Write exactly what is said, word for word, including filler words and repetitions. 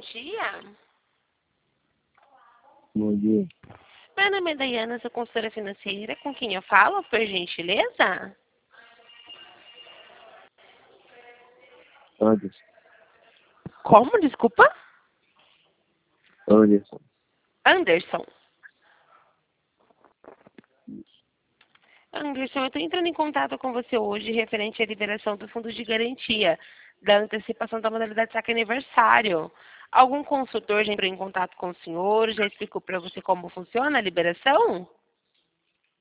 dia. Bom dia. Meu nome é Dayana, sou consultora financeira. Com quem eu falo, por gentileza? Anderson. Como? Desculpa? Anderson. Anderson. Anderson, eu estou entrando em contato com você hoje referente à liberação do fundo de garantia da antecipação da modalidade saque aniversário. Algum consultor já entrou em contato com o senhor? Já explicou para você como funciona a liberação?